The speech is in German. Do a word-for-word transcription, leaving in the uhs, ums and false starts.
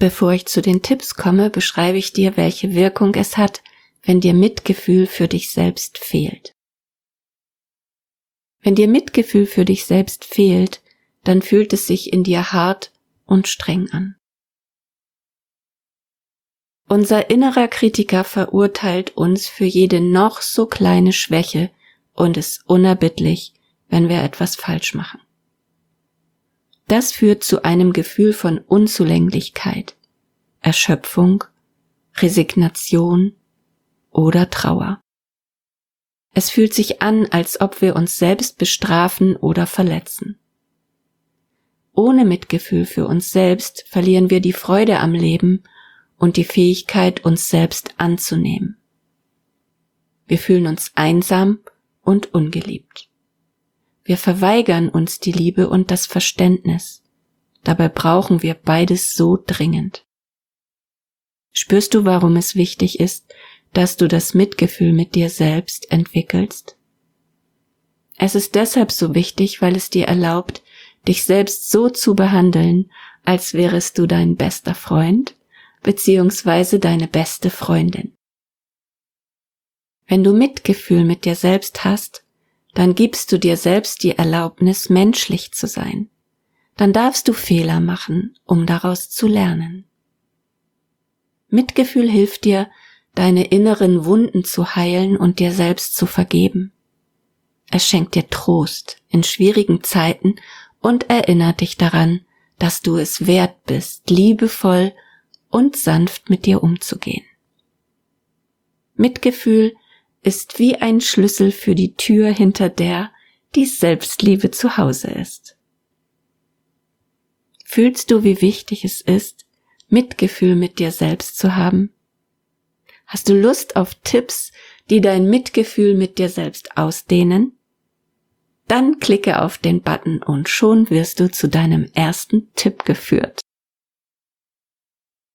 Bevor ich zu den Tipps komme, beschreibe ich dir, welche Wirkung es hat, wenn dir Mitgefühl für dich selbst fehlt. Wenn dir Mitgefühl für dich selbst fehlt, dann fühlt es sich in dir hart und streng an. Unser innerer Kritiker verurteilt uns für jede noch so kleine Schwäche und ist unerbittlich, wenn wir etwas falsch machen. Das führt zu einem Gefühl von Unzulänglichkeit, Erschöpfung, Resignation oder Trauer. Es fühlt sich an, als ob wir uns selbst bestrafen oder verletzen. Ohne Mitgefühl für uns selbst verlieren wir die Freude am Leben und die Fähigkeit, uns selbst anzunehmen. Wir fühlen uns einsam und ungeliebt. Wir verweigern uns die Liebe und das Verständnis. Dabei brauchen wir beides so dringend. Spürst du, warum es wichtig ist, dass du das Mitgefühl mit dir selbst entwickelst? Es ist deshalb so wichtig, weil es dir erlaubt, dich selbst so zu behandeln, als wärest du dein bester Freund beziehungsweise deine beste Freundin. Wenn du Mitgefühl mit dir selbst hast, dann gibst du dir selbst die Erlaubnis, menschlich zu sein. Dann darfst du Fehler machen, um daraus zu lernen. Mitgefühl hilft dir, deine inneren Wunden zu heilen und dir selbst zu vergeben. Es schenkt dir Trost in schwierigen Zeiten und erinnert dich daran, dass du es wert bist, liebevoll und sanft mit dir umzugehen. Mitgefühl ist wie ein Schlüssel für die Tür, hinter der die Selbstliebe zu Hause ist. Fühlst du, wie wichtig es ist, Mitgefühl mit dir selbst zu haben? Hast du Lust auf Tipps, die dein Mitgefühl mit dir selbst ausdehnen? Dann klicke auf den Button und schon wirst du zu deinem ersten Tipp geführt.